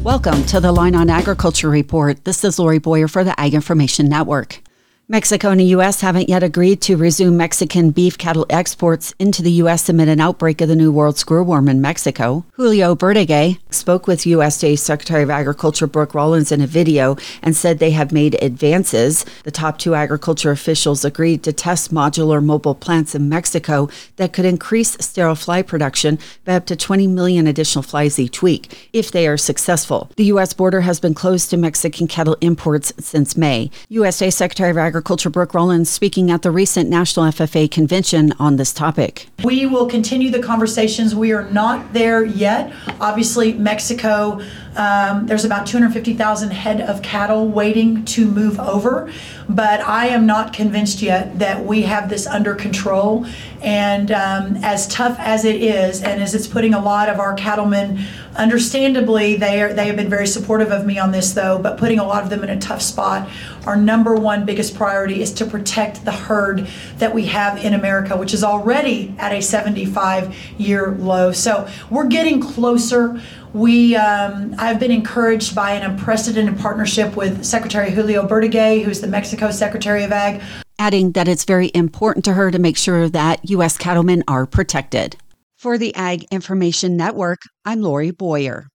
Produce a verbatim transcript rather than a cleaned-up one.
Welcome to the Line on Agriculture Report. This is Lori Boyer for the Ag Information Network. Mexico and the U S haven't yet agreed to resume Mexican beef cattle exports into the U S amid an outbreak of the New World screwworm in Mexico. Julio Bertiguer spoke with U S D A Secretary of Agriculture Brooke Rollins in a video and said they have made advances. The top two agriculture officials agreed to test modular mobile plants in Mexico that could increase sterile fly production by up to twenty million additional flies each week if they are successful. The U S border has been closed to Mexican cattle imports since May. U S D A Secretary of Agriculture Agriculture Brooke Rollins speaking at the recent National F F A convention on this topic. We will continue the conversations. We are not there yet. Obviously, Mexico, um, there's about two hundred fifty thousand head of cattle waiting to move over, but I am not convinced yet that we have this under control. And um, as tough as it is, and as it's putting a lot of our cattlemen, understandably, they are, they have been very supportive of me on this, though, but putting a lot of them in a tough spot. Our number one biggest priority is to protect the herd that we have in America, which is already at a seventy-five year low. So we're getting closer. We, um, I've been encouraged by an unprecedented partnership with Secretary Julio Bertiguer, who's the Mexico Secretary of Ag, adding that it's very important to her to make sure that U S cattlemen are protected. For the Ag Information Network, I'm Lori Boyer.